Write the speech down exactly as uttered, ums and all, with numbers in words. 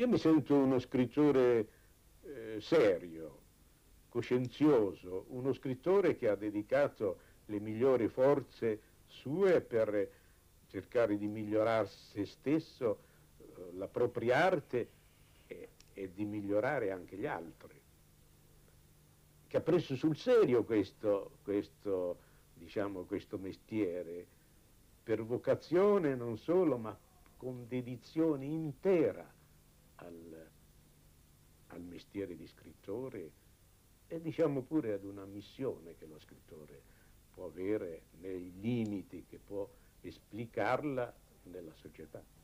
Io mi sento uno scrittore eh, serio, coscienzioso, uno scrittore che ha dedicato le migliori forze sue per cercare di migliorare se stesso, eh, la propria arte e, e di migliorare anche gli altri, che ha preso sul serio questo, questo, diciamo, questo mestiere, per vocazione non solo, ma con dedizione intera al, al mestiere di scrittore e diciamo pure ad una missione che lo scrittore può avere nei limiti che può esplicarla nella società.